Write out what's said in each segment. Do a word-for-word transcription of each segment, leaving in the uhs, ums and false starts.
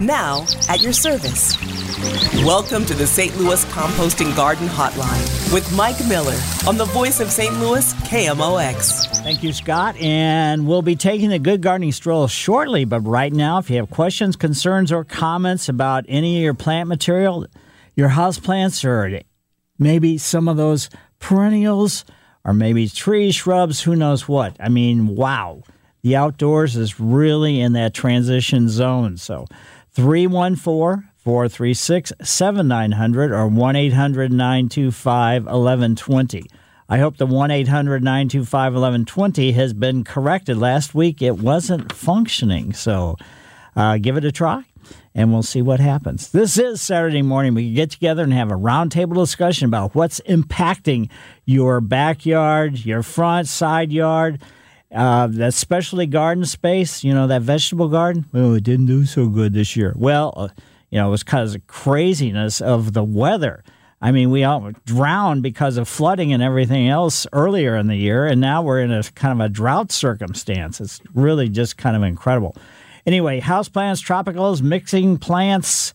now at your service. Welcome to the Saint Louis Composting Garden Hotline with Mike Miller on the voice of Saint Louis, K M O X. Thank you, Scott. And we'll be taking the Good Gardening Stroll shortly. But right now, if you have questions, concerns, or comments about any of your plant material, your house plants, or maybe some of those perennials, or maybe trees, shrubs, who knows what. I mean, wow. The outdoors is really in that transition zone. So three one four, four three six, seven nine zero zero or one eight hundred, nine two five, one one two zero. I hope the one eight hundred, nine two five, one one two zero has been corrected. Last week it wasn't functioning, so uh, give it a try, and we'll see what happens. This is Saturday morning. We can get together and have a roundtable discussion about what's impacting your backyard, your front, side yard, Uh, that specialty garden space, you know, that vegetable garden. Oh, it didn't do so good this year. Well, uh, you know, it was because of craziness of the weather. I mean, we all drowned because of flooding and everything else earlier in the year, and now we're in a kind of a drought circumstance. It's really just kind of incredible. Anyway, houseplants, tropicals, mixing plants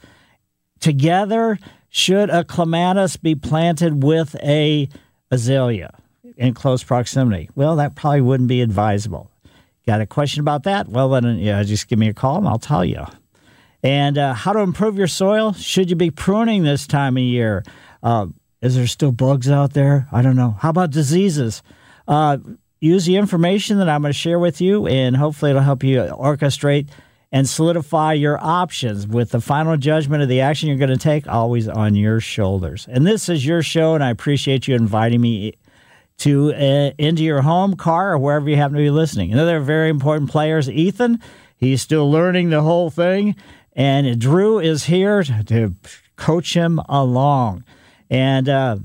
together. Should a clematis be planted with a azalea in close proximity? Well, that probably wouldn't be advisable. Got a question about that? Well, then, yeah, just give me a call and I'll tell you. And uh, how to improve your soil? Should you be pruning this time of year? Uh, is there still bugs out there? I don't know. How about diseases? Uh, use the information that I'm going to share with you, and hopefully it'll help you orchestrate and solidify your options with the final judgment of the action you're going to take always on your shoulders. And this is your show, and I appreciate you inviting me to uh, into your home, car, or wherever you happen to be listening. Another very important player is Ethan. He's still learning the whole thing, and Drew is here to, to coach him along. And uh,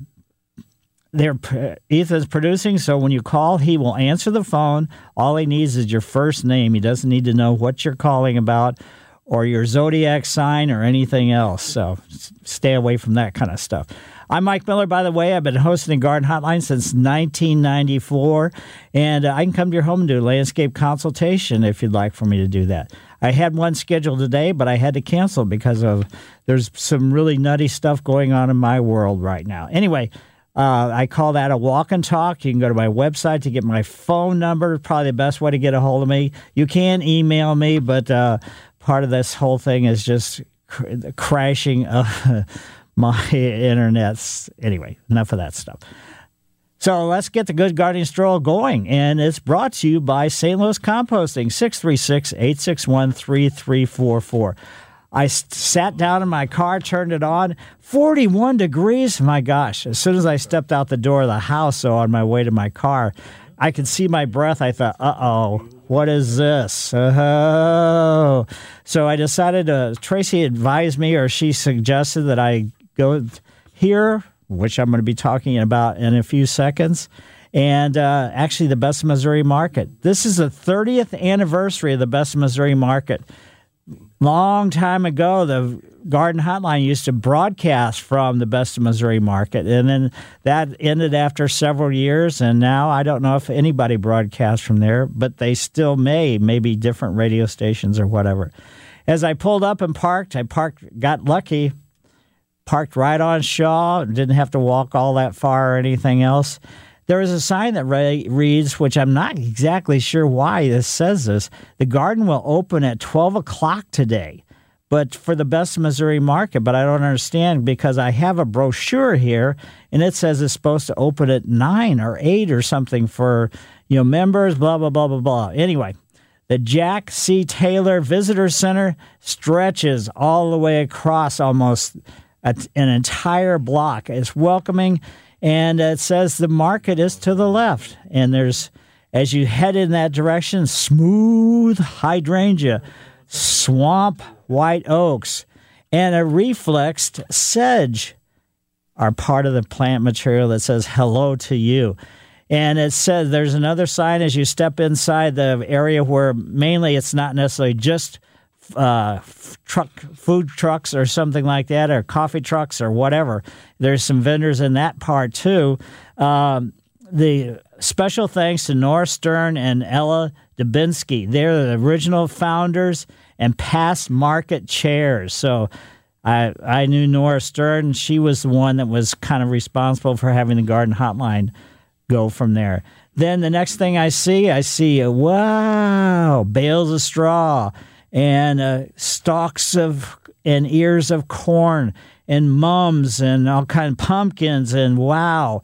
they're Ethan's producing, so when you call, he will answer the phone. All he needs is your first name. He doesn't need to know what you're calling about or your zodiac sign or anything else. So stay away from that kind of stuff. I'm Mike Miller, by the way. I've been hosting the Garden Hotline since nineteen ninety-four, and uh, I can come to your home and do a landscape consultation if you'd like for me to do that. I had one scheduled today, but I had to cancel because of there's some really nutty stuff going on in my world right now. Anyway, uh, I call that a walk and talk. You can go to my website to get my phone number, probably the best way to get a hold of me. You can email me, but uh, part of this whole thing is just cr- the crashing of my internet's. Anyway, enough of that stuff. So let's get the Good Gardening Stroll going, and it's brought to you by Saint Louis Composting, six three six, eight six one, three three four four. I sat down in my car, turned it on, forty-one degrees. My gosh, as soon as I stepped out the door of the house, so on my way to my car, I could see my breath. I thought, uh-oh, what is this? Oh. So I decided to, Tracy advised me, or she suggested that I go here, which I'm going to be talking about in a few seconds, and uh, actually the Best of Missouri Market. This is the thirtieth anniversary of the Best of Missouri Market. Long time ago, the Garden Hotline used to broadcast from the Best of Missouri Market, and then that ended after several years, and now I don't know if anybody broadcasts from there, but they still may, maybe different radio stations or whatever. As I pulled up and parked, I parked, got lucky, parked right on Shaw, didn't have to walk all that far or anything else. There is a sign that re- reads, which I'm not exactly sure why this says this, the garden will open at twelve o'clock today, but for the Best of Missouri Market, but I don't understand because I have a brochure here, and it says it's supposed to open at nine or eight or something for, you know, members, blah, blah, blah, blah, blah. Anyway, the Jack C. Taylor Visitor Center stretches all the way across almost an entire block. It's welcoming, and it says the market is to the left. And there's, as you head in that direction, smooth hydrangea, swamp white oaks, and a reflexed sedge are part of the plant material that says hello to you. And it says there's another sign as you step inside the area where mainly it's not necessarily just uh, truck, food trucks or something like that, or coffee trucks or whatever. There's some vendors in that part too. Um, the special thanks to Nora Stern and Ella Dubinsky. They're the original founders and past market chairs. So I I knew Nora Stern. She was the one that was kind of responsible for having the garden hotline go from there. Then the next thing I see, I see, uh, wow, bales of straw and uh, stalks of and ears of corn and mums and all kind of pumpkins and wow.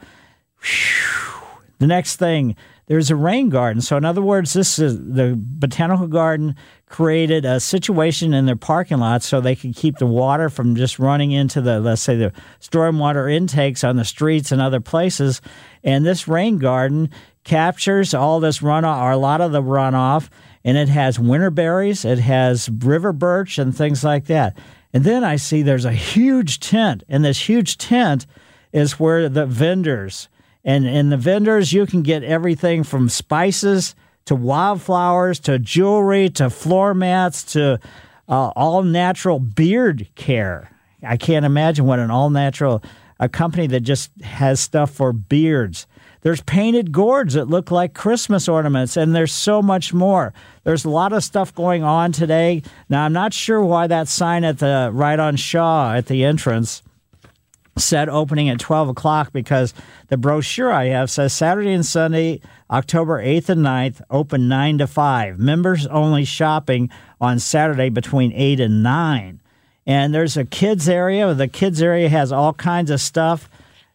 Whew. The next thing, there's a rain garden. So in other words, this is the botanical garden created a situation in their parking lot so they could keep the water from just running into the, let's say, the stormwater intakes on the streets and other places. And this rain garden captures all this runoff, or a lot of the runoff, and it has winter berries, it has river birch and things like that. And then I see there's a huge tent, and this huge tent is where the vendors, and in the vendors you can get everything from spices to wildflowers to jewelry to floor mats to uh, all-natural beard care. I can't imagine what an all-natural, a company that just has stuff for beards. There's painted gourds that look like Christmas ornaments, and there's so much more. There's a lot of stuff going on today. Now, I'm not sure why that sign at the right on Shaw at the entrance said opening at twelve o'clock, because the brochure I have says Saturday and Sunday, October eighth and ninth, open nine to five. Members only shopping on Saturday between eight and nine. And there's a kids area. The kids area has all kinds of stuff.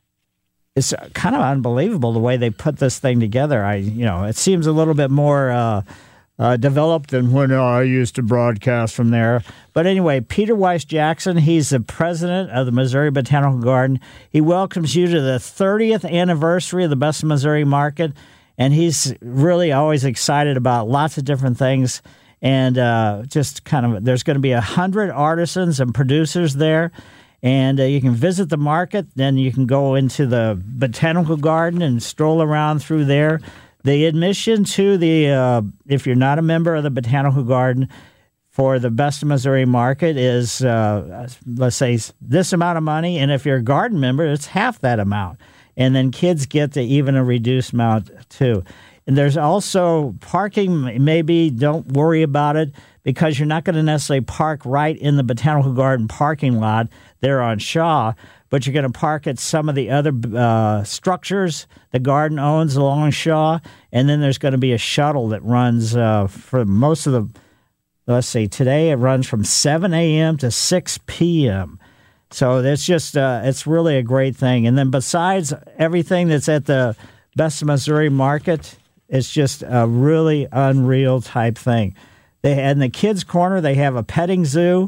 It's kind of unbelievable the way they put this thing together. I, you know, it seems a little bit more uh, uh, developed than when uh, I used to broadcast from there. But anyway, Peter Weiss Jackson, he's the president of the Missouri Botanical Garden. He welcomes you to the thirtieth anniversary of the Best of Missouri Market, and he's really always excited about lots of different things. And uh, just kind of, there's going to be a hundred artisans and producers there. And uh, you can visit the market, then you can go into the botanical garden and stroll around through there. The admission to the, uh, if you're not a member of the botanical garden, for the Best of Missouri Market is, uh, let's say, this amount of money. And if you're a garden member, it's half that amount. And then kids get to even a reduced amount, too. And there's also parking. Maybe don't worry about it, because you're not going to necessarily park right in the Botanical Garden parking lot there on Shaw, but you're going to park at some of the other uh, structures the garden owns along Shaw, and then there's going to be a shuttle that runs uh, for most of the, let's see, today it runs from seven a.m. to six p.m., so it's just, uh, it's really a great thing. And then besides everything that's at the Best of Missouri Market, it's just a really unreal type thing. They in the kids' corner, they have a petting zoo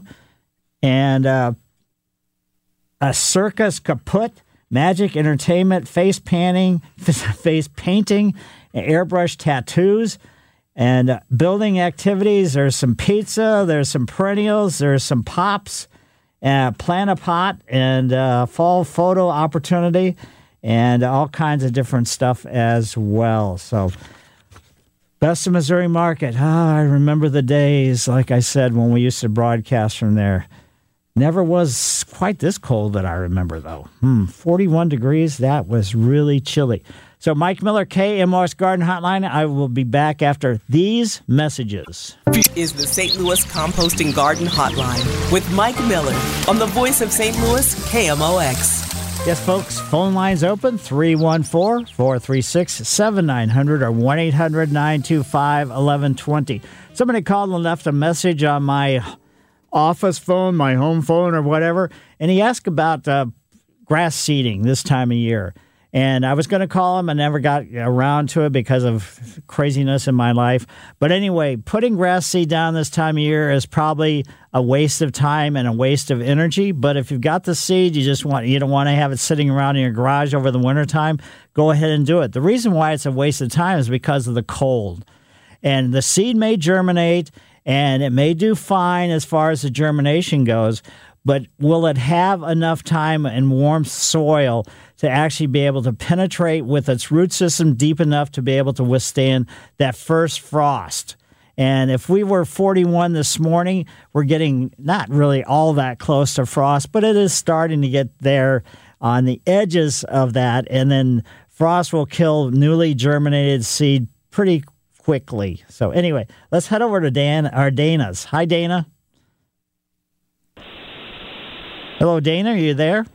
and uh, a circus kaput, magic entertainment, face painting, face painting, airbrush tattoos, and uh, building activities. There's some pizza, there's some perennials, there's some pops, uh, plant a pot, and uh, fall photo opportunity, and all kinds of different stuff as well. So, Best of Missouri Market. Ah, I remember the days, like I said, when we used to broadcast from there. Never was quite this cold that I remember, though. Hmm, forty-one degrees, that was really chilly. So Mike Miller, K M O X Garden Hotline. I will be back after these messages. Is the Saint Louis Composting Garden Hotline with Mike Miller on the voice of Saint Louis, K M O X. Yes, folks, phone lines open, three one four, four three six, seven nine zero zero or one eight hundred, nine two five, one one two zero. Somebody called and left a message on my office phone, my home phone or whatever, and he asked about uh, grass seeding this time of year. And I was going to call him. I never got around to it because of craziness in my life. But anyway, putting grass seed down this time of year is probably a waste of time and a waste of energy. But if you've got the seed, you just want you don't want to have it sitting around in your garage over the wintertime, go ahead and do it. The reason why it's a waste of time is because of the cold. And the seed may germinate, and it may do fine as far as the germination goes, but will it have enough time in warm soil to actually be able to penetrate with its root system deep enough to be able to withstand that first frost? And if we were forty-one this morning, we're getting not really all that close to frost, but it is starting to get there on the edges of that. And then frost will kill newly germinated seed pretty quickly. So anyway, let's head over to Dan or Dana's. Hi, Dana. Hello, Dana. Are you there?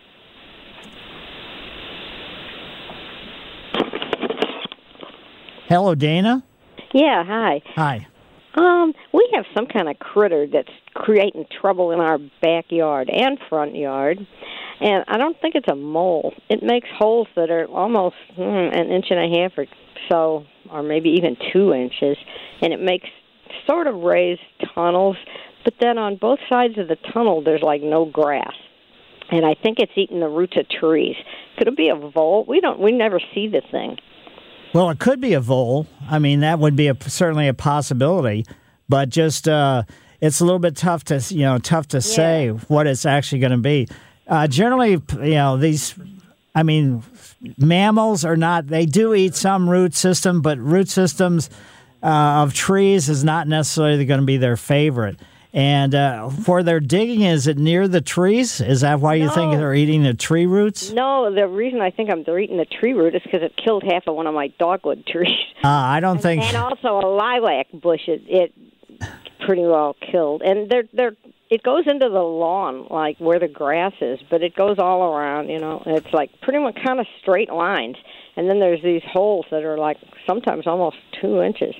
Hello, Dana. Yeah, hi. Hi. Um, we have some kind of critter that's creating trouble in our backyard and front yard, and I don't think it's a mole. It makes holes that are almost hmm, an inch and a half or so, or maybe even two inches, and it makes sort of raised tunnels, but then on both sides of the tunnel there's like no grass. And I think it's eating the roots of trees. Could it be a vole? We don't. We never see the thing. Well, it could be a vole. I mean, that would be a, certainly a possibility, but just uh, it's a little bit tough to you know tough to yeah. say what it's actually going to be. Uh, generally, you know, these, I mean, mammals are not. They do eat some root system, but root systems uh, of trees is not necessarily going to be their favorite. And uh, for their digging, is it near the trees? Is that why you no. think they're eating the tree roots? No, the reason I think I'm they're eating the tree root is because it killed half of one of my dogwood trees. Uh, I don't and, think. And also a lilac bush, it, it pretty well killed. And they're they're it goes into the lawn, like where the grass is, but it goes all around. You know, it's like pretty much kind of straight lines, and then there's these holes that are like sometimes almost two inches.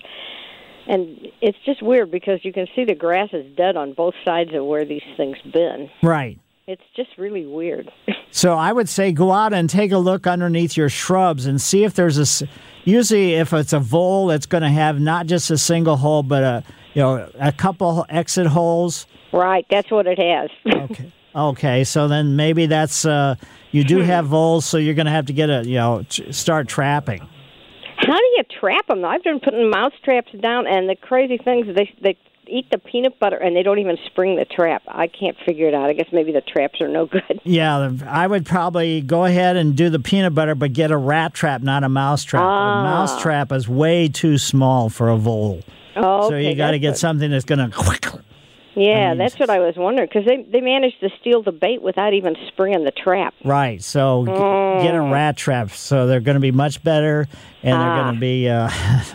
And it's just weird because you can see the grass is dead on both sides of where these things been. Right. It's just really weird. So I would say go out and take a look underneath your shrubs and see if there's a. Usually, if it's a vole, it's going to have not just a single hole, but a you know a couple exit holes. Right. That's what it has. Okay. Okay. So then maybe that's uh, you do have voles, so you're going to have to get a you know start trapping. How do you trap them? I've been putting mouse traps down, and the crazy things, they they eat the peanut butter, and they don't even spring the trap. I can't figure it out. I guess maybe the traps are no good. Yeah, I would probably go ahead and do the peanut butter, but get a rat trap, not a mouse trap. Ah. A mouse trap is way too small for a vole. Oh, okay. So you got to get good. something that's going to... Yeah, I mean, that's what I was wondering, because they, they managed to steal the bait without even springing the trap. Right, so mm. g- get a rat trap. So they're going to be much better, and ah. they're going to be, uh,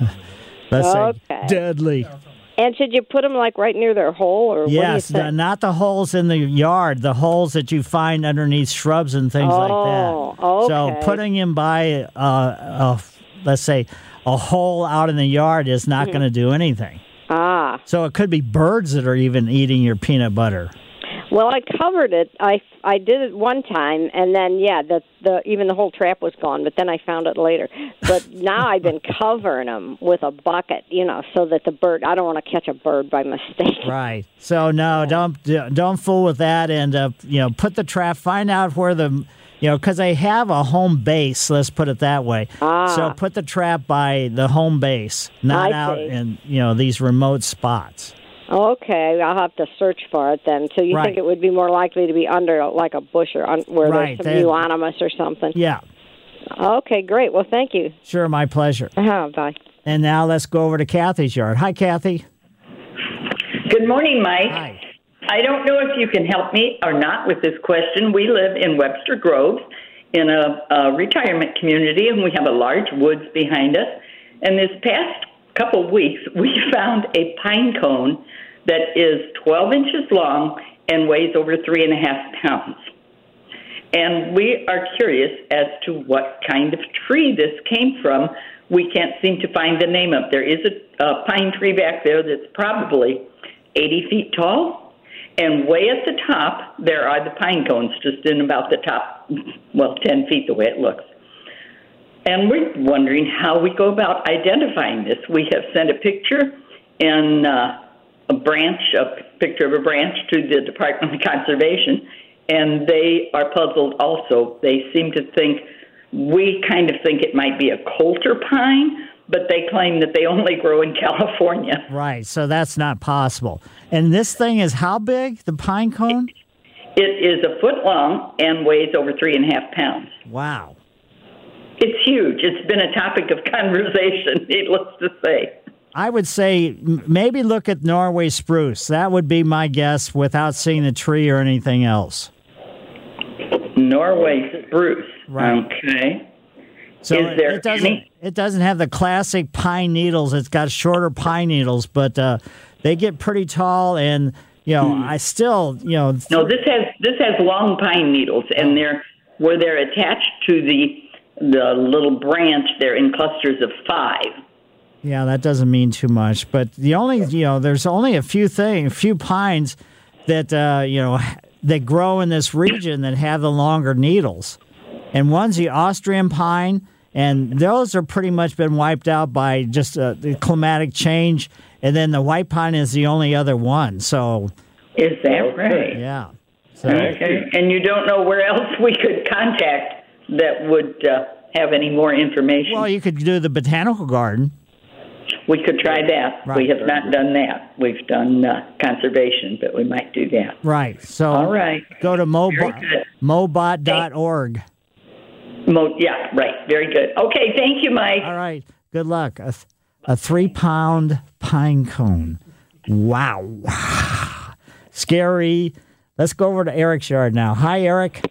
let's okay. say, deadly. And should you put them, like, right near their hole? Or yes, what do you the, not the holes in the yard, the holes that you find underneath shrubs and things oh, like that. Okay. So putting them by, uh, a, let's say, a hole out in the yard is not mm-hmm. going to do anything. Ah. So it could be birds that are even eating your peanut butter. Well, I covered it. I, I did it one time, and then, yeah, the, the even the whole trap was gone, but then I found it later. But now I've been covering them with a bucket, you know, so that the bird, I don't want to catch a bird by mistake. Right. So, no, don't don't fool with that, and, uh, you know, put the trap, find out where the... You know, because they have a home base, let's put it that way. Ah. So put the trap by the home base, not I out see. in, you know, these remote spots. Okay, I'll have to search for it then. So you right. think it would be more likely to be under like a bush or un- where right. there's some they, euonymus or something? Yeah. Okay, great. Well, thank you. Sure, my pleasure. Uh-huh, bye. And now let's go over to Kathy's yard. Hi, Kathy. Good morning, Mike. Hi. I don't know if you can help me or not with this question. We live in Webster Grove in a, a retirement community, and we have a large woods behind us. And this past couple of weeks, we found a pine cone that is twelve inches long and weighs over three and a half pounds. And we are curious as to what kind of tree this came from. We can't seem to find the name of it. There is a, a pine tree back there that's probably eighty feet tall. And way at the top, there are the pine cones, just in about the top, well, ten feet the way it looks. And we're wondering how we go about identifying this. We have sent a picture and uh, a branch, a picture of a branch to the Department of Conservation, and they are puzzled also. They seem to think, we kind of think it might be a Coulter pine, but they claim that they only grow in California. Right, so that's not possible. And this thing is how big, the pine cone? It is a foot long and weighs over three and a half pounds. Wow. It's huge. It's been a topic of conversation, needless to say. I would say maybe look at Norway spruce. That would be my guess without seeing the tree or anything else. Norway spruce. Right. Okay. So Is there it doesn't any? it doesn't have the classic pine needles. It's got shorter pine needles, but uh, they get pretty tall. And you know, hmm. I still you know. Th- no, this has this has long pine needles, and they're where they're attached to the the little branch. They're in clusters of five. Yeah, that doesn't mean too much. But the only you know, there's only a few things, a few pines that uh, you know that grow in this region that have the longer needles, and one's the Austrian pine. And those are pretty much been wiped out by just uh, the climatic change. And then the white pine is the only other one. So, is that right? Yeah. So, okay. And you don't know where else we could contact that would uh, have any more information? Well, you could do the botanical garden. We could try that. Right. We have not done that. We've done uh, conservation, but we might do that. Right. So, all right. Go to mobot, mobot dot org. Mo- yeah, right. Very good. Okay, thank you, Mike. All right. Good luck. A, th- a three-pound pine cone. Wow. Scary. Let's go over to Eric's yard now. Hi, Eric.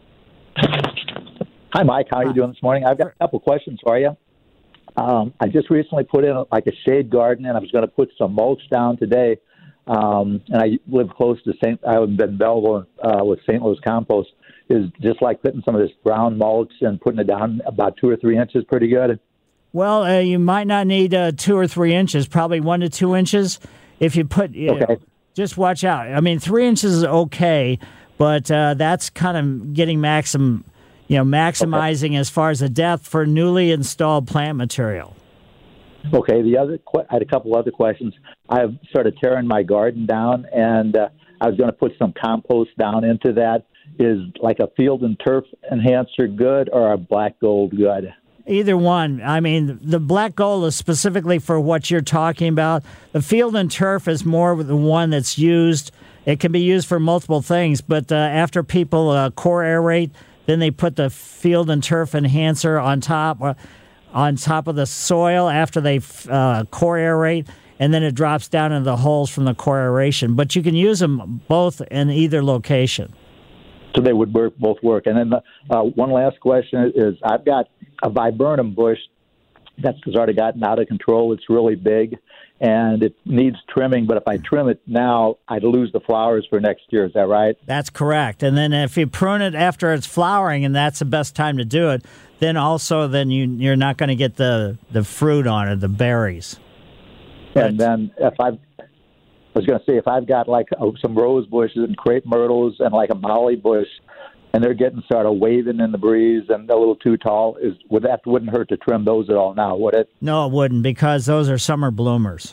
Hi, Mike. How are you doing this morning? I've got a couple questions for you. Um, I just recently put in like a shade garden, and I was going to put some mulch down today. Um, and I live close to Saint I've been in Belleville uh, with Saint Louis Compost. Is just like putting some of this brown mulch and putting it down about two or three inches pretty good? Well, uh, you might not need uh, two or three inches, probably one to two inches. If you put, you okay. know, just watch out. I mean, three inches is okay, but uh, that's kind of getting maximum, you know, maximizing okay. as far as the depth for newly installed plant material. Okay. The other, I had a couple other questions. I've started tearing my garden down, and uh, I was going to put some compost down into that. Is like a field and turf enhancer good or a black gold good? Either one. I mean, the black gold is specifically for what you're talking about. The field and turf is more the one that's used. It can be used for multiple things, but uh, after people uh, core aerate, then they put the field and turf enhancer on top, uh, on top of the soil after they uh, core aerate, and then it drops down into the holes from the core aeration. But you can use them both in either location. So they would work, both work. And then the, uh, one last question is, I've got a viburnum bush that's already gotten out of control. It's really big, and it needs trimming. But if I trim it now, I'd lose the flowers for next year. Is that right? That's correct. And then if you prune it after it's flowering, and that's the best time to do it, then also then you, you're not going to get the, the fruit on it, the berries. And but, then if I've I was going to say, if I've got like uh, some rose bushes and crepe myrtles and like a molly bush, and they're getting sort of waving in the breeze and a little too tall, is would that wouldn't hurt to trim those at all now, would it? No, it wouldn't, because those are summer bloomers.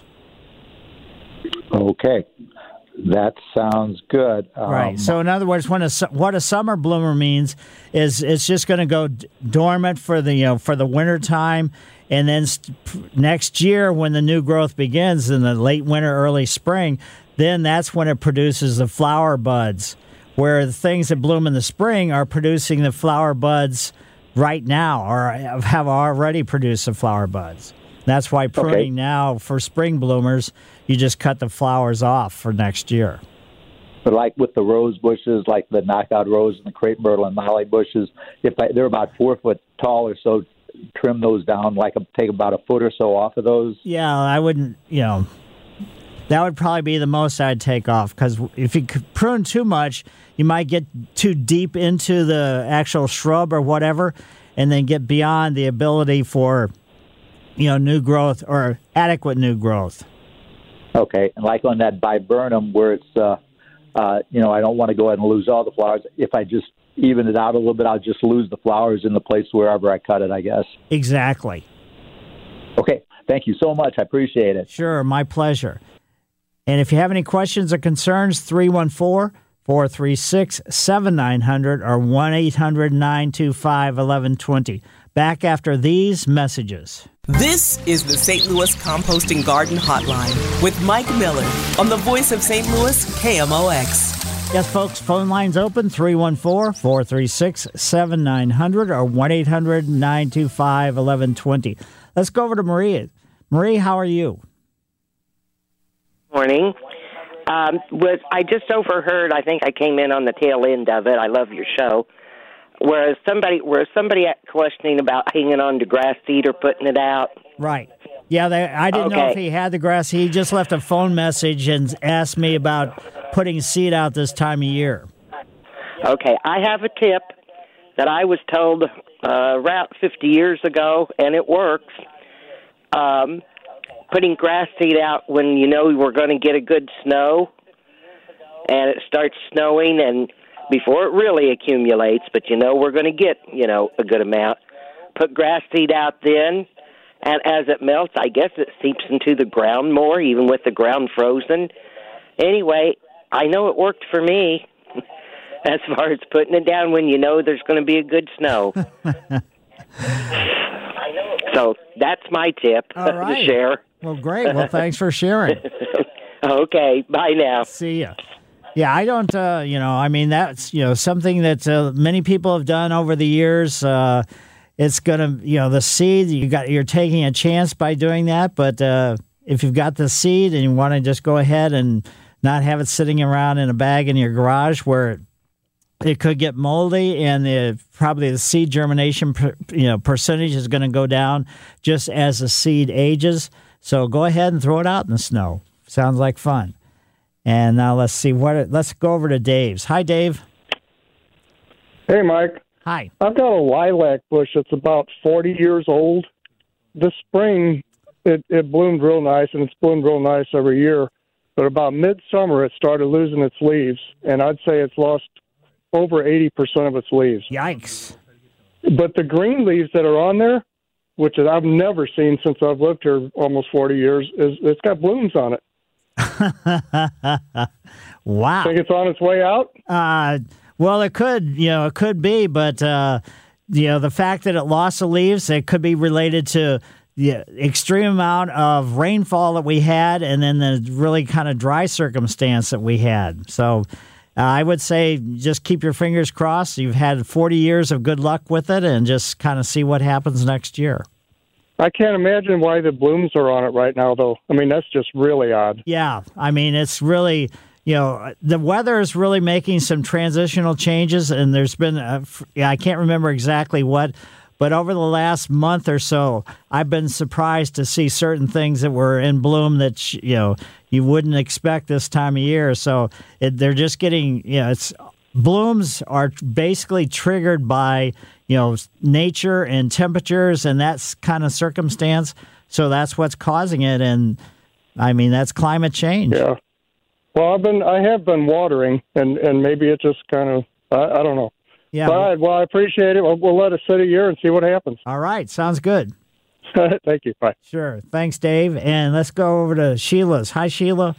Okay, that sounds good. Um, right. So in other words, when a, what a summer bloomer means is it's just going to go d- dormant for the you know for the winter time. And then st- next year, when the new growth begins in the late winter, early spring, then that's when it produces the flower buds, where the things that bloom in the spring are producing the flower buds right now or have already produced the flower buds. That's why pruning okay. now for spring bloomers, you just cut the flowers off for next year. But like with the rose bushes, like the knockout rose and the crepe myrtle and molly bushes, if I, they're about four foot tall or so, trim those down, like a, take about a foot or so off of those? Yeah, I wouldn't, you know, that would probably be the most I'd take off, because if you prune too much, you might get too deep into the actual shrub or whatever, and then get beyond the ability for, you know, new growth or adequate new growth. Okay, and like on that viburnum where it's, uh, uh, you know, I don't want to go ahead and lose all the flowers. If I just even it out a little bit, I'll just lose the flowers in the place wherever I cut it, I guess. Exactly. Okay. Thank you so much. I appreciate it. Sure. My pleasure. And if you have any questions or concerns, three one four, four three six, seven nine zero zero or one eight hundred, nine two five, one one two zero. Back after these messages. This is the Saint Louis Composting Garden Hotline with Mike Miller on the voice of Saint Louis, K M O X. Yes, folks, phone lines open, three one four, four three six, seven nine zero zero or one eight hundred, nine two five, one one two zero. Let's go over to Maria. Marie, how are you? Morning. Um, was I just overheard, I think I came in on the tail end of it. I love your show. Whereas somebody, where somebody questioning about hanging on to grass seed or putting it out. Right. Yeah, they, I didn't okay. know if he had the grass. He just left a phone message and asked me about putting seed out this time of year. Okay, I have a tip that I was told uh, around fifty years ago, and it works. Um, putting grass seed out when you know we're going to get a good snow, and it starts snowing, and before it really accumulates, but you know we're going to get, you know, a good amount. Put grass seed out then, and as it melts, I guess it seeps into the ground more, even with the ground frozen. Anyway, I know it worked for me as far as putting it down when you know there's going to be a good snow. So that's my tip All right. to share. Well, great. Well, thanks for sharing. Okay, bye now. See ya. Yeah, I don't, uh, you know, I mean, that's, you know, something that uh, many people have done over the years. Uh, it's going to, you know, the seed, you got, you're taking a chance by doing that. But uh, if you've got the seed and you want to just go ahead and not have it sitting around in a bag in your garage where it could get moldy and the, probably the seed germination, you know, percentage is going to go down just as the seed ages. So go ahead and throw it out in the snow. Sounds like fun. And now let's see what. Let's go over to Dave's. Hi, Dave. Hey, Mike. Hi. I've got a lilac bush that's about forty years old. This spring, it, it bloomed real nice, and it's bloomed real nice every year. But about midsummer, it started losing its leaves, and I'd say it's lost over eighty percent of its leaves. Yikes. But the green leaves that are on there, which I've never seen since I've lived here almost forty years, is it's got blooms on it. Wow. Think it's on its way out? Uh, well, it could, you know, it could be, but, uh, you know, the fact that it lost the leaves, it could be related to the extreme amount of rainfall that we had and then the really kind of dry circumstance that we had. So uh, I would say just keep your fingers crossed. You've had forty years of good luck with it and just kind of see what happens next year. I can't imagine why the blooms are on it right now, though. I mean, that's just really odd. Yeah, I mean, it's really, you know, the weather is really making some transitional changes, and there's been, a, I can't remember exactly what, but over the last month or so, I've been surprised to see certain things that were in bloom that, you know, you wouldn't expect this time of year. So it, they're just getting, you know, it's blooms are basically triggered by, you know, nature and temperatures and that kind of circumstance. So that's what's causing it. And I mean, that's climate change. Yeah. Well, I've been, I have been watering, and, and maybe it just kind of, I, I don't know. Yeah. All right. Well, I appreciate it. We'll, we'll let it sit a year and see what happens. All right. Sounds good. Thank you. Bye. Sure. Thanks, Dave. And let's go over to Sheila's. Hi, Sheila.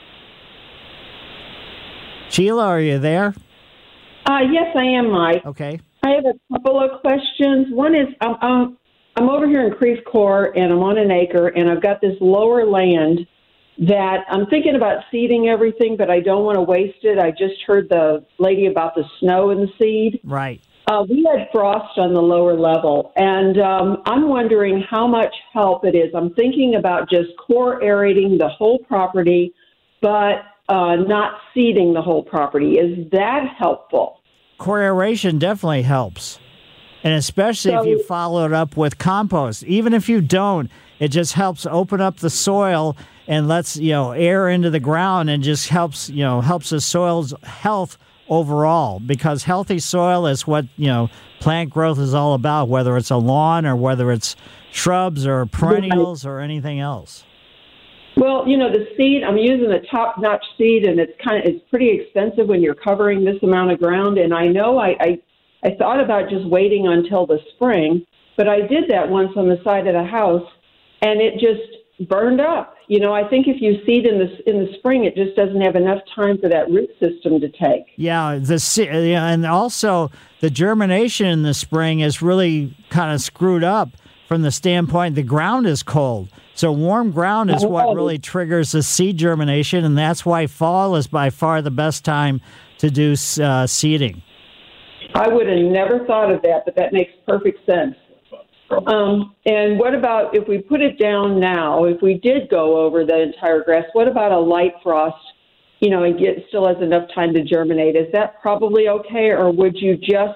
Sheila, are you there? Uh, yes, I am, Mike. Okay. I have a couple of questions. One is, I'm, I'm, I'm over here in Creve Coeur, and I'm on an acre, and I've got this lower land that I'm thinking about seeding everything, but I don't want to waste it. I just heard the lady about the snow and the seed. Right. Uh, we had frost on the lower level, and um, I'm wondering how much help it is. I'm thinking about just core aerating the whole property, but uh, not seeding the whole property. Is that helpful? Core aeration definitely helps. And especially so, if you follow it up with compost. Even if you don't, it just helps open up the soil and lets, you know, air into the ground and just helps, you know, helps the soil's health overall. Because healthy soil is what, you know, plant growth is all about, whether it's a lawn or whether it's shrubs or perennials or anything else. Well, you know, the seed, I'm using the top-notch seed, and it's kind of, it's pretty expensive when you're covering this amount of ground. And I know I, I, I thought about just waiting until the spring, but I did that once on the side of the house, and it just burned up. You know, I think if you seed in the, in the spring, it just doesn't have enough time for that root system to take. Yeah, the and also the germination in the spring is really kind of screwed up from the standpoint the ground is cold. So warm ground is what really triggers the seed germination, and that's why fall is by far the best time to do uh, seeding. I would have never thought of that, but that makes perfect sense. Um, and what about if we put it down now, if we did go over the entire grass, what about a light frost, you know, and get still has enough time to germinate? Is that probably okay, or would you just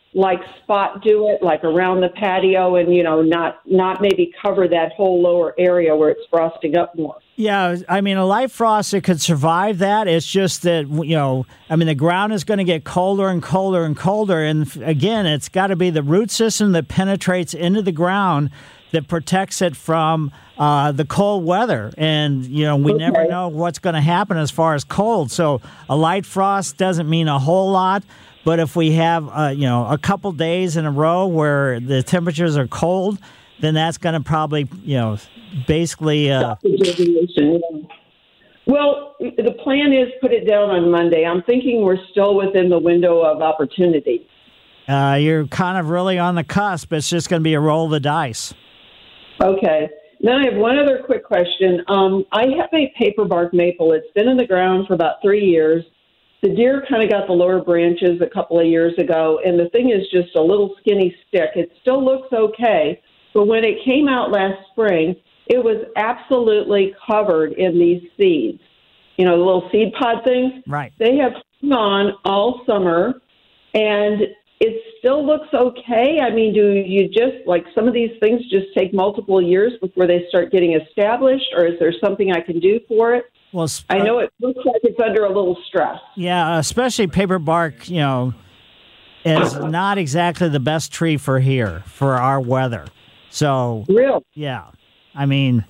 like spot do it, like around the patio, and you know, not not maybe cover that whole lower area where it's frosting up more. Yeah, I mean, a light frost, it could survive that. It's just that, you know, I mean, the ground is going to get colder and colder and colder. And again, it's got to be the root system that penetrates into the ground that protects it from uh, the cold weather. And, you know, we okay. never know what's going to happen as far as cold. So a light frost doesn't mean a whole lot. But if we have, uh, you know, a couple days in a row where the temperatures are cold, then that's going to probably, you know, basically. Uh, well, the plan is put it down on Monday. I'm thinking we're still within the window of opportunity. Uh, you're kind of really on the cusp. It's just going to be a roll of the dice. Okay. Then I have one other quick question. Um, I have a paper bark maple. It's been in the ground for about three years. The deer kind of got the lower branches a couple of years ago, and the thing is just a little skinny stick. It still looks okay, but when it came out last spring, it was absolutely covered in these seeds. You know, the little seed pod things? Right. They have hung on all summer, and it still looks okay. I mean, do you just, like, some of these things just take multiple years before they start getting established, or is there something I can do for it? Well, I know it looks like it's under a little stress. Yeah, especially paper bark, you know, is not exactly the best tree for here, for our weather. So, real, yeah, I mean,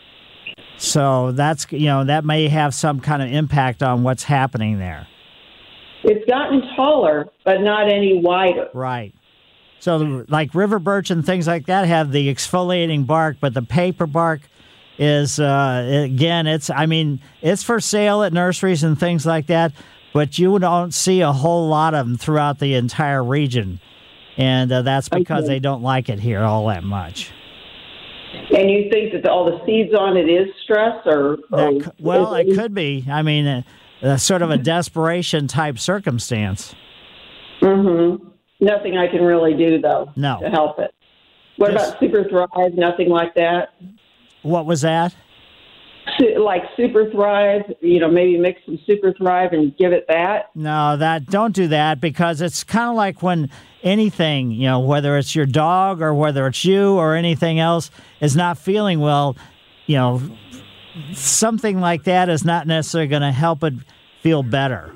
so that's, you know, that may have some kind of impact on what's happening there. It's gotten taller, but not any wider. Right. So, like river birch and things like that have the exfoliating bark, but the paper bark is, uh, again, it's, I mean, it's for sale at nurseries and things like that, but you don't see a whole lot of them throughout the entire region. And uh, that's because okay. they don't like it here all that much. And you think that all the seeds on it is stress? or, or that, Well, it could be. I mean, uh, uh, sort of a desperation type circumstance. Mm-hmm. Nothing I can really do, though, no. to help it. What Just, about Super Thrive? Nothing like that? What was that? Like Super Thrive, you know, maybe mix some Super Thrive and give it that? No, that don't do that, because it's kind of like when anything, you know, whether it's your dog or whether it's you or anything else is not feeling well, you know, something like that is not necessarily going to help it feel better.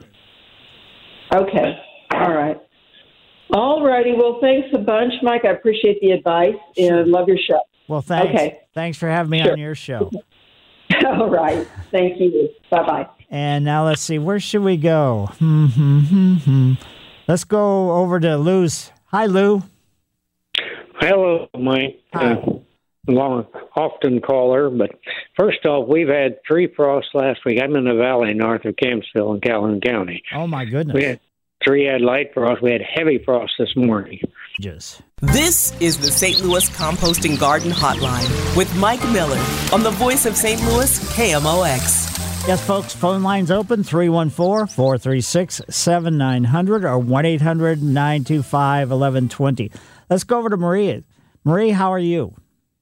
Okay. All right. All righty. Well, thanks a bunch, Mike. I appreciate the advice and love your show. Well, thanks. Okay. Thanks for having me sure. on your show. All right. Thank you. Bye-bye. And now let's see. Where should we go? Hmm, hmm, hmm, hmm. Let's go over to Lou's. Hi, Lou. Hello, Mike. Hi. Uh, long, often caller. But first off, we've had three frosts last week. I'm in the valley north of Kempsville in Calhoun County. Oh, my goodness. We had three had light frost. We had heavy frost this morning. Just. This is the Saint Louis Composting Garden Hotline with Mike Miller on the voice of Saint Louis, K M O X. Yes, folks, phone lines open, three one four, four three six, seven nine zero zero or one eight hundred, nine two five, one one two zero. Let's go over to Maria. Marie, how are you?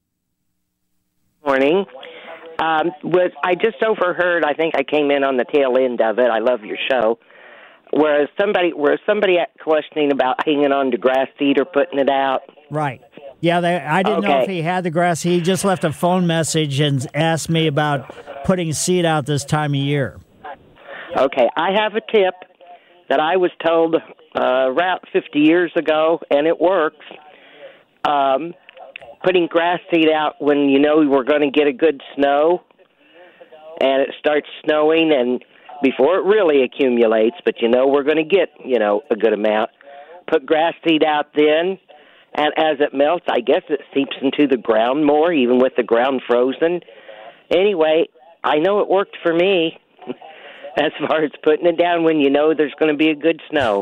Morning. Um, was I just overheard, I think I came in on the tail end of it. I love your show. Whereas somebody, where somebody questioning about hanging on to grass seed or putting it out. Right. Yeah, they, I didn't okay. know if he had the grass. He just left a phone message and asked me about putting seed out this time of year. Okay, I have a tip that I was told uh, about fifty years ago, and it works. Um, putting grass seed out when you know we're going to get a good snow, and it starts snowing, and before it really accumulates, but you know we're going to get, you know, a good amount. Put grass seed out then, and as it melts, I guess it seeps into the ground more, even with the ground frozen. Anyway, I know it worked for me as far as putting it down when you know there's going to be a good snow.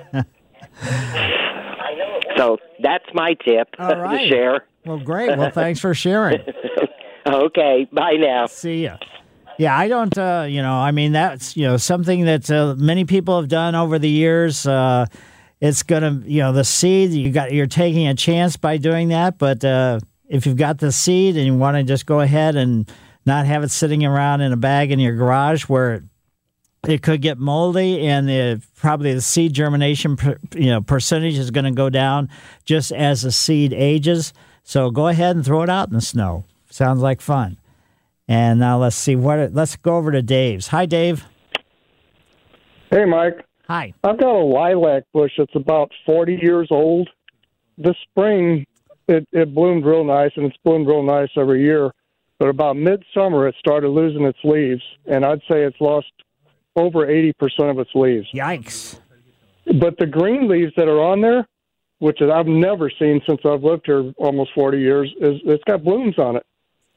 So that's my tip All right. to share. Well, great. Well, thanks for sharing. Okay, bye now. See ya. Yeah, I don't, uh, you know, I mean, that's, you know, something that uh, many people have done over the years. Uh, it's going to, you know, the seed, you got, you're taking a chance by doing that. But uh, if you've got the seed and you want to just go ahead and not have it sitting around in a bag in your garage where it it could get moldy, and the, probably the seed germination per, you know percentage is going to go down just as the seed ages. So go ahead and throw it out in the snow. Sounds like fun. And now let's see what. Let's go over to Dave's. Hi, Dave. Hey, Mike. Hi. I've got a lilac bush that's about forty years old. This spring, it, it bloomed real nice, and it's bloomed real nice every year. But about midsummer, it started losing its leaves, and I'd say it's lost over eighty percent of its leaves. Yikes. But the green leaves that are on there, which I've never seen since I've lived here almost forty years, is it's got blooms on it.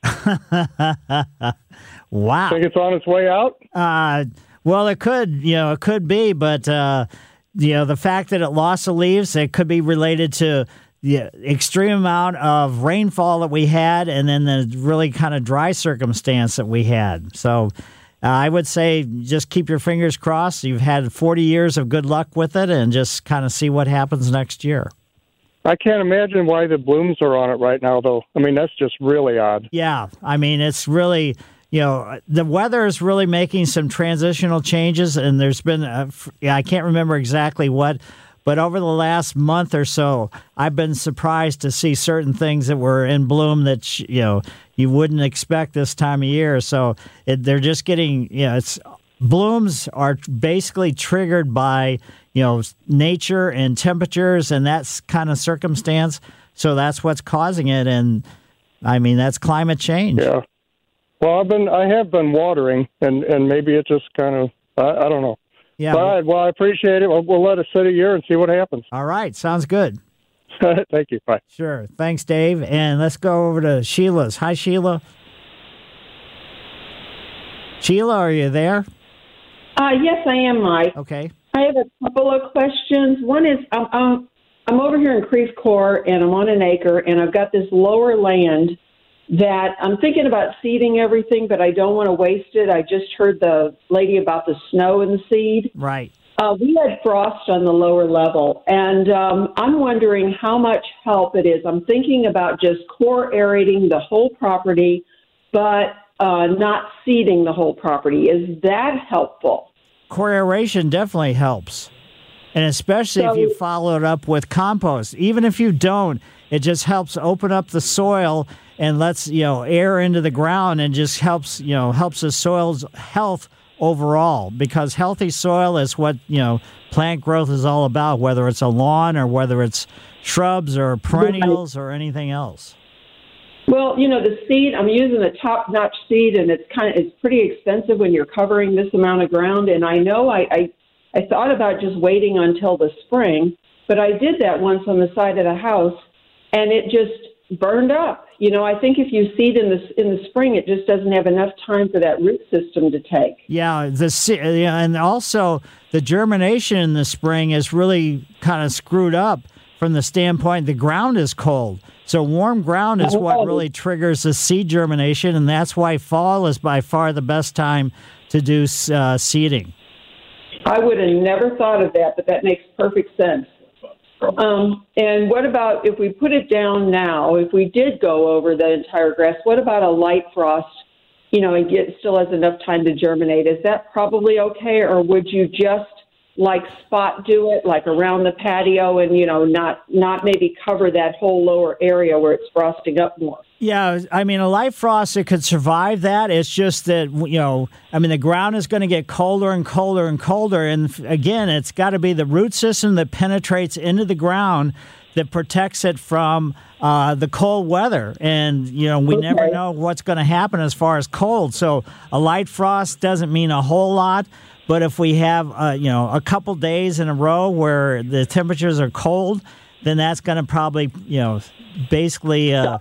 Wow. Think it's on its way out? Uh, well, it could, you know, it could be, but, uh, you know, the fact that it lost the leaves, it could be related to the extreme amount of rainfall that we had and then the really kind of dry circumstance that we had. So uh, I would say just keep your fingers crossed. You've had forty years of good luck with it and just kind of see what happens next year. I can't imagine why the blooms are on it right now, though. I mean, that's just really odd. Yeah, I mean, it's really, you know, the weather is really making some transitional changes, and there's been, a, I can't remember exactly what, but over the last month or so, I've been surprised to see certain things that were in bloom that, you know, you wouldn't expect this time of year. So it, they're just getting, you know, it's blooms are basically triggered by, you know, nature and temperatures and that kind of circumstance. So that's what's causing it. And I mean, that's climate change. Yeah. Well, I've been, I have been watering, and, and maybe it just kind of, I, I don't know. Yeah. All right. Well, I appreciate it. We'll, we'll let it sit a year and see what happens. All right. Sounds good. Thank you. Bye. Sure. Thanks, Dave. And let's go over to Sheila's. Hi, Sheila. Sheila, are you there? Uh, yes, I am, Mike. Okay. I have a couple of questions. One is, I'm, I'm, I'm over here in Creve Coeur, and I'm on an acre, and I've got this lower land that I'm thinking about seeding everything, but I don't want to waste it. I just heard the lady about the snow and the seed. Right. Uh, we had frost on the lower level, and um, I'm wondering how much help it is. I'm thinking about just core aerating the whole property, but uh, not seeding the whole property. Is that helpful? Core aeration definitely helps, and especially so, if you follow it up with compost. Even if you don't, it just helps open up the soil and lets, you know, air into the ground, and just helps, you know, helps the soil's health overall, because healthy soil is what, you know, plant growth is all about, whether it's a lawn or whether it's shrubs or perennials or anything else. Well, you know, the seed, I'm using the top-notch seed, and it's kind of, it's pretty expensive when you're covering this amount of ground. And I know I, I, I thought about just waiting until the spring, but I did that once on the side of the house, and it just burned up. You know, I think if you seed in the in the spring, it just doesn't have enough time for that root system to take. Yeah, the and also the germination in the spring is really kind of screwed up from the standpoint the ground is cold. So warm ground is what really triggers the seed germination, and that's why fall is by far the best time to do uh, seeding. I would have never thought of that, but that makes perfect sense. Um, and what about if we put it down now, if we did go over the entire grass, what about a light frost, you know, and get still has enough time to germinate? Is that probably okay, or would you just like spot do it, like around the patio, and, you know, not not maybe cover that whole lower area where it's frosting up more? Yeah, I mean, a light frost, it could survive that. It's just that, you know, I mean, the ground is going to get colder and colder and colder. And again, it's got to be the root system that penetrates into the ground that protects it from uh, the cold weather. And, you know, we okay. never know what's going to happen as far as cold. So a light frost doesn't mean a whole lot. But if we have, uh, you know, a couple days in a row where the temperatures are cold, then that's going to probably, you know, basically. Uh,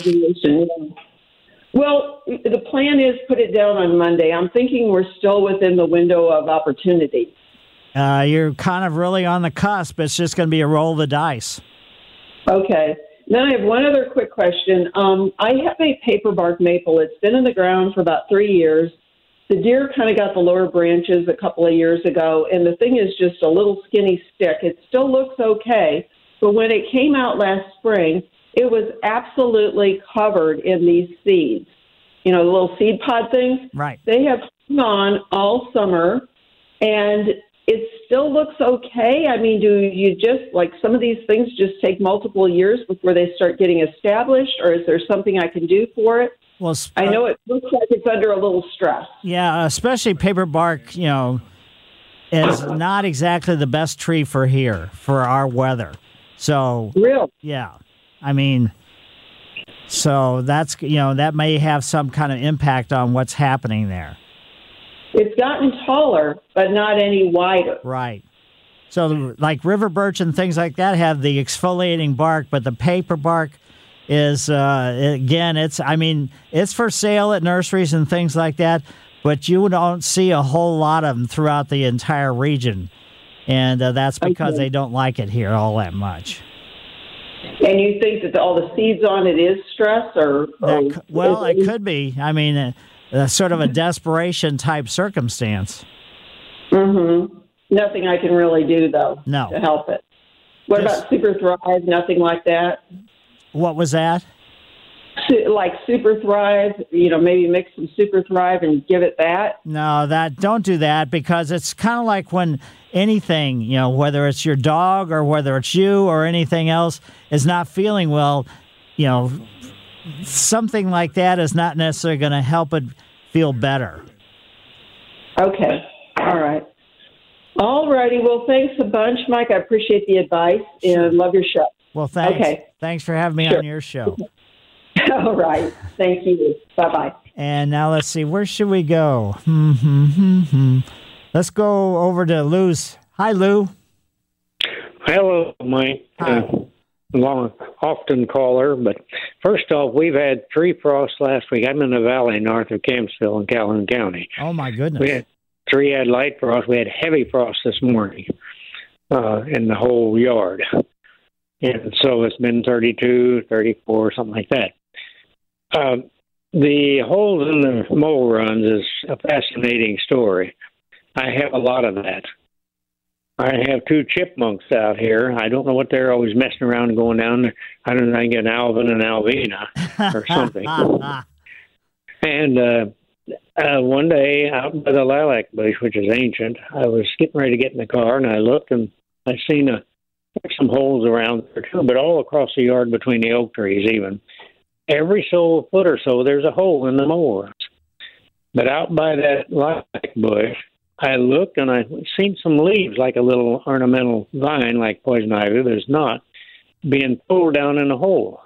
well, the plan is put it down on Monday. I'm thinking we're still within the window of opportunity. Uh, you're kind of really on the cusp. It's just going to be a roll of the dice. Okay. Then I have one other quick question. Um, I have a paper bark maple. It's been in the ground for about three years. The deer kind of got the lower branches a couple of years ago, and the thing is just a little skinny stick. It still looks okay, but when it came out last spring, it was absolutely covered in these seeds. You know, the little seed pod things? Right. They have hung on all summer, and it still looks okay. I mean, do you just, like, some of these things just take multiple years before they start getting established, or is there something I can do for it? Well, uh, I know it looks like it's under a little stress. Yeah, especially paper bark, you know, is not exactly the best tree for here, for our weather. So, real, yeah, I mean, so that's, you know, that may have some kind of impact on what's happening there. It's gotten taller, but not any wider. Right. So, like river birch and things like that have the exfoliating bark, but the paper bark is, uh, again, it's, I mean, it's for sale at nurseries and things like that, but you don't see a whole lot of them throughout the entire region. And uh, that's because okay. they don't like it here all that much. And you think that all the seeds on it is stress? or, or that, Well, it could be. I mean, uh, uh, sort of a desperation type circumstance. Mm-hmm. Nothing I can really do, though, no. to help it. What Just, about Super Thrive? Nothing like that? What was that? Like Super Thrive, you know, maybe mix some Super Thrive and give it that? No, that don't do that, because it's kind of like when anything, you know, whether it's your dog or whether it's you or anything else is not feeling well, you know, something like that is not necessarily going to help it feel better. Okay. All right. All righty. Well, thanks a bunch, Mike. I appreciate the advice and love your show. Well, thanks. Okay. Thanks for having me sure. on your show. All right. Thank you. Bye-bye. And now let's see. Where should we go? Hmm, hmm, hmm, hmm. Let's go over to Lou's. Hi, Lou. Hello, Mike. Hi. Uh, long, often caller. But first off, we've had three frosts last week. I'm in the valley north of Kempsville in Calhoun County. Oh, my goodness. We had three had light frost. We had heavy frost this morning uh, in the whole yard. And so it's been thirty-two, thirty-four, something like that. Uh, the holes in the mole runs is a fascinating story. I have a lot of that. I have two chipmunks out here. I don't know what they're always messing around and going down there. I don't think an Alvin and Alvina or something. and uh, uh, one day out by the lilac bush, which is ancient, I was getting ready to get in the car, and I looked, and I seen a, some holes around there too, but all across the yard between the oak trees even. Every so foot or so, there's a hole in the mole runs. But out by that lilac bush, I looked and I seen some leaves, like a little ornamental vine, like poison ivy. There's not, being pulled down in a hole.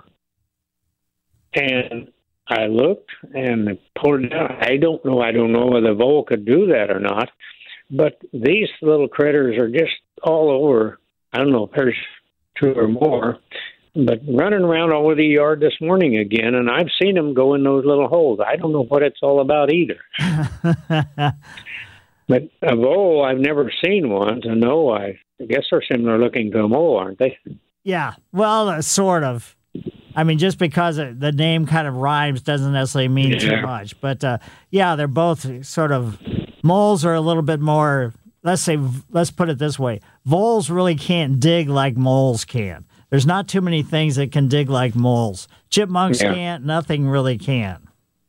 And I looked and pulled it down. I don't know. I don't know whether a vole could do that or not. But these little critters are just all over. I don't know if there's two or more, but running around all over the yard this morning again, and I've seen them go in those little holes. I don't know what it's all about either. But a vole, I've never seen one, so no, I guess they're similar looking to a mole, aren't they? Yeah, well, uh, sort of. I mean, just because it, the name kind of rhymes doesn't necessarily mean yeah. too much. But, uh, yeah, they're both sort of, moles are a little bit more, let's say, let's put it this way. Voles really can't dig like moles can. There's not too many things that can dig like moles. Chipmunks yeah. can't, nothing really can.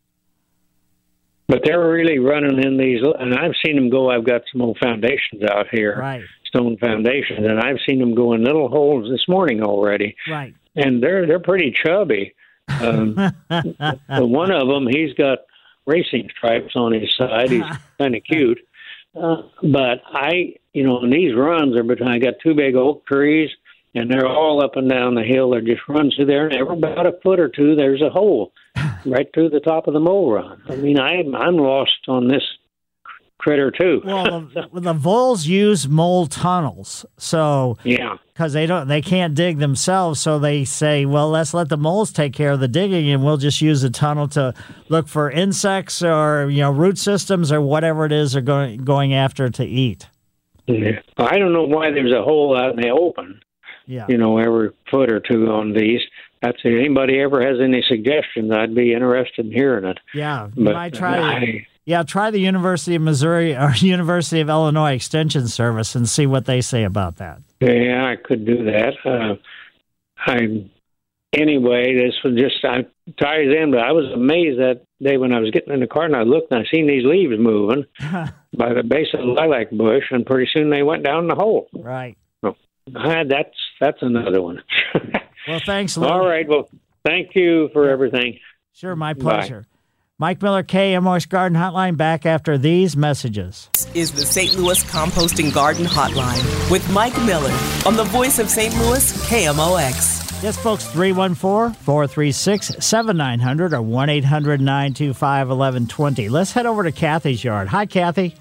But they're really running in these, and I've seen them go. I've got some old foundations out here, right. stone foundations, and I've seen them go in little holes this morning already. Right. And they're they're pretty chubby. Um, one of them, he's got racing stripes on his side. He's kind of cute. Uh, but I, you know, and these runs are between, I got two big oak trees, and they're all up and down the hill. They're just runs through there, and every about a foot or two, there's a hole right through the top of the mole run. I mean, I'm I'm lost on this critter too. Well, the, the voles use mole tunnels, so yeah, because they don't, they can't dig themselves, so they say, well, let's let the moles take care of the digging, and we'll just use the tunnel to look for insects or you know root systems or whatever it is they're going going after to eat. Yeah. I don't know why there's a hole out in the open. Yeah, you know, every foot or two on these. That's if anybody ever has any suggestions, I'd be interested in hearing it. Yeah, you but might try. I, yeah, try the University of Missouri or University of Illinois Extension Service and see what they say about that. Yeah, I could do that. Uh, I anyway, this was just I ties in, but I was amazed that day when I was getting in the car and I looked and I seen these leaves moving by the base of the lilac bush, and pretty soon they went down the hole. Right. So, uh, that's that's another one. Well, thanks, Lou. All right. Well, thank you for everything. Sure, my pleasure. Bye. Mike Miller, K M O X Garden Hotline, back after these messages. This is the Saint Louis Composting Garden Hotline with Mike Miller on the voice of Saint Louis, K M O X. Yes, folks, three one four, four three six, seven nine zero zero or one eight hundred nine two five one one two zero. Let's head over to Kathy's yard. Hi, Kathy.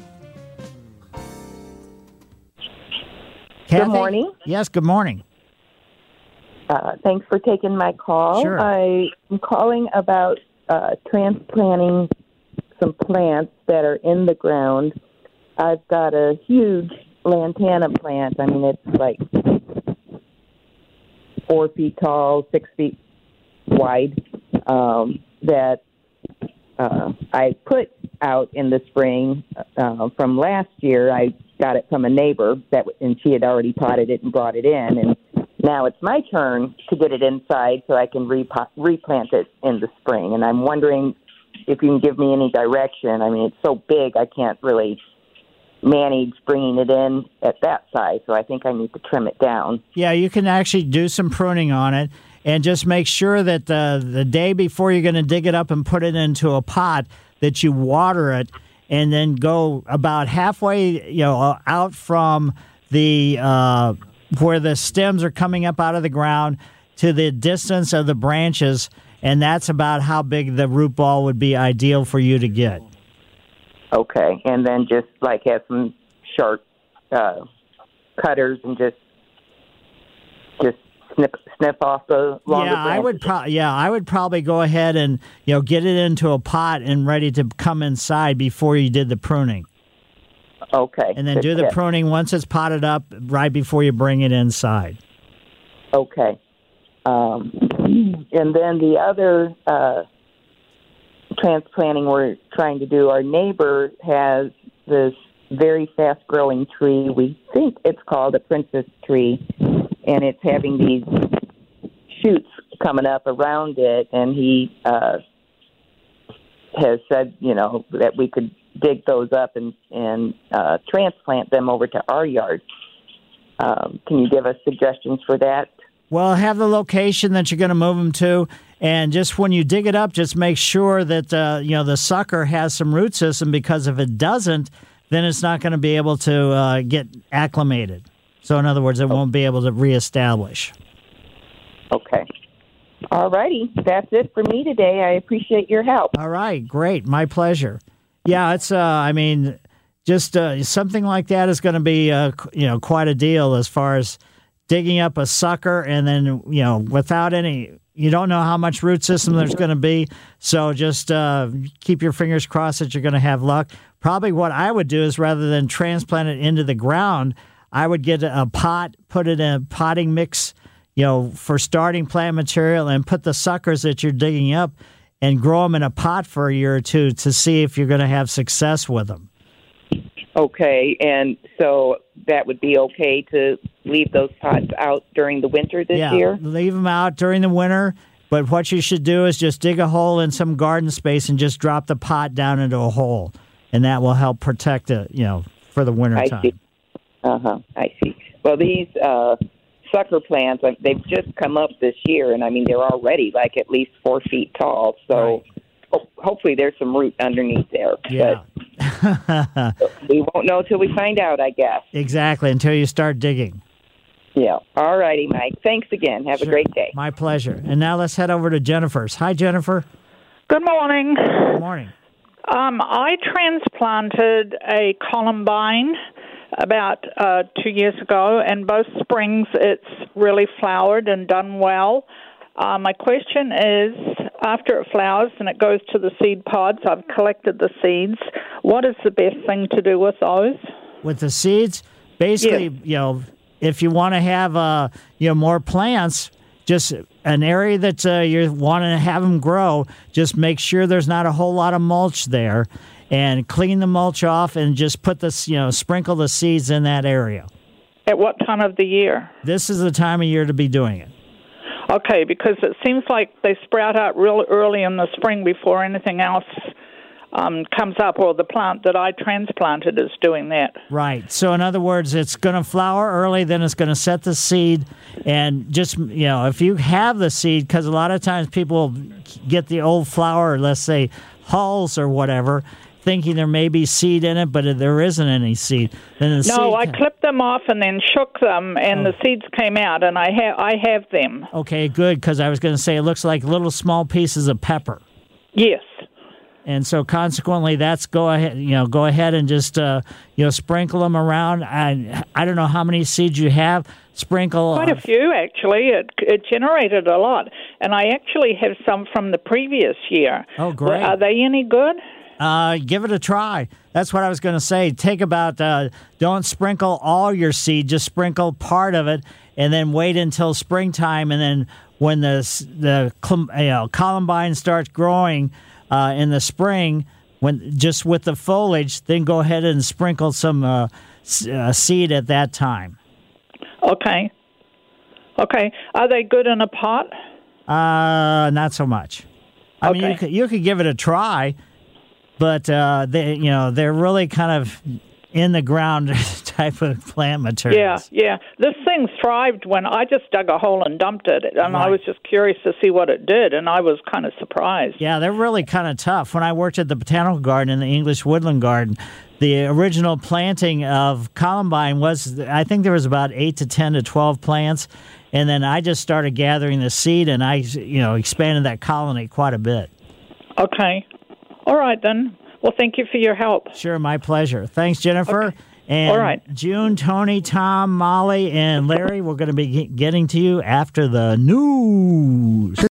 Kathy? Good morning. Yes, good morning. Uh, thanks for taking my call. Sure. I am calling about uh, transplanting some plants that are in the ground. I've got a huge lantana plant. I mean, it's like four feet tall, six feet wide, um, that uh, I put out in the spring uh, from last year. I got it from a neighbor, that, and she had already potted it and brought it in, and now it's my turn to get it inside so I can repot, replant it in the spring. And I'm wondering if you can give me any direction. I mean, it's so big, I can't really manage bringing it in at that size, so I think I need to trim it down. Yeah, you can actually do some pruning on it, and just make sure that the, the day before you're going to dig it up and put it into a pot, that you water it, and then go about halfway, you know, out from the uh, where the stems are coming up out of the ground to the distance of the branches, and that's about how big the root ball would be ideal for you to get. Okay, and then just like have some sharp uh, cutters and just just snip snip off the longer yeah, branches. I would pro- yeah, I would probably go ahead and, you know, get it into a pot and ready to come inside before you did the pruning. Okay. And then do the tip. pruning once it's potted up right before you bring it inside. Okay. Um, and then the other uh, transplanting we're trying to do, our neighbor has this very fast-growing tree. We think it's called a princess tree, and it's having these shoots coming up around it, and he uh, has said, you know, that we could dig those up and, and uh, transplant them over to our yard. Um, can you give us suggestions for that? Well, have the location that you're going to move them to, and just when you dig it up, just make sure that uh, you know the sucker has some root system, because if it doesn't, then it's not going to be able to uh, get acclimated. So, in other words, it won't be able to reestablish. Okay. All righty. That's it for me today. I appreciate your help. All right. Great. My pleasure. Yeah, it's, uh, I mean, just uh, something like that is going to be, uh, you know, quite a deal as far as digging up a sucker, and then, you know, without any, you don't know how much root system there's going to be. So just uh, keep your fingers crossed that you're going to have luck. Probably what I would do is, rather than transplant it into the ground, I would get a pot, put it in a potting mix, you know, for starting plant material, and put the suckers that you're digging up and grow them in a pot for a year or two to see if you're going to have success with them. Okay, and so that would be okay to leave those pots out during the winter this yeah, year? Leave them out during the winter, but what you should do is just dig a hole in some garden space and just drop the pot down into a hole, and that will help protect it, you know, for the winter I time. see. Uh-huh, I see. Well, these uh, sucker plants, they've just come up this year, and I mean, they're already like at least four feet tall, so right. ho- hopefully there's some root underneath there. Yeah. But we won't know till we find out, I guess. Exactly, until you start digging. Yeah. All righty, Mike. Thanks again. Have Sure. a great day. My pleasure. And now let's head over to Jennifer's. Hi, Jennifer. Good morning. Good morning. Um, I transplanted a columbine about uh, two years ago, and both springs it's really flowered and done well. Uh, my question is, after it flowers and it goes to the seed pods, I've collected the seeds, what is the best thing to do with those? With the seeds, basically, yes. you know, if you want to have, uh, you know, more plants, just an area that uh, you want to have them grow, just make sure there's not a whole lot of mulch there, and clean the mulch off and just put this, you know, sprinkle the seeds in that area. At what time of the year? This is the time of year to be doing it. Okay, because it seems like they sprout out real early in the spring before anything else um, comes up, or the plant that I transplanted is doing that. Right. So in other words, it's going to flower early, then it's going to set the seed. And just, you know, if you have the seed, because a lot of times people get the old flower, let's say hulls or whatever, thinking there may be seed in it, but there isn't any seed. Then the no, seed I clipped them off and then shook them, and oh. the seeds came out, and I have I have them. Okay, good, because I was going to say it looks like little small pieces of pepper. Yes. And so, consequently, that's go ahead. You know, go ahead and just uh, you know sprinkle them around. I I don't know how many seeds you have. Sprinkle quite a few actually. It it generated a lot, and I actually have some from the previous year. Oh, great! Are they any good? Uh, give it a try. That's what I was going to say. Take about uh, don't sprinkle all your seed. Just sprinkle part of it, and then wait until springtime. And then when the the you know, columbine starts growing. Uh, in the spring, when just with the foliage, then go ahead and sprinkle some uh, s- uh, seed at that time. Okay. Okay. Are they good in a pot? Uh, not so much. I okay. mean, you could, you could give it a try, but uh, they, you know, they're really kind of in the ground type of plant materials. Yeah, yeah. This thing thrived when I just dug a hole and dumped it, and right. I was just curious to see what it did, and I was kind of surprised. Yeah, they're really kind of tough. When I worked at the Botanical Garden in the English Woodland Garden, the original planting of columbine was, I think there was about eight to ten to twelve plants, and then I just started gathering the seed, and I, you know, expanded that colony quite a bit. Okay. All right, then. Well, thank you for your help. Sure, my pleasure. Thanks, Jennifer. Okay. And all right. June, Tony, Tom, Molly, and Larry, we're going to be getting to you after the news.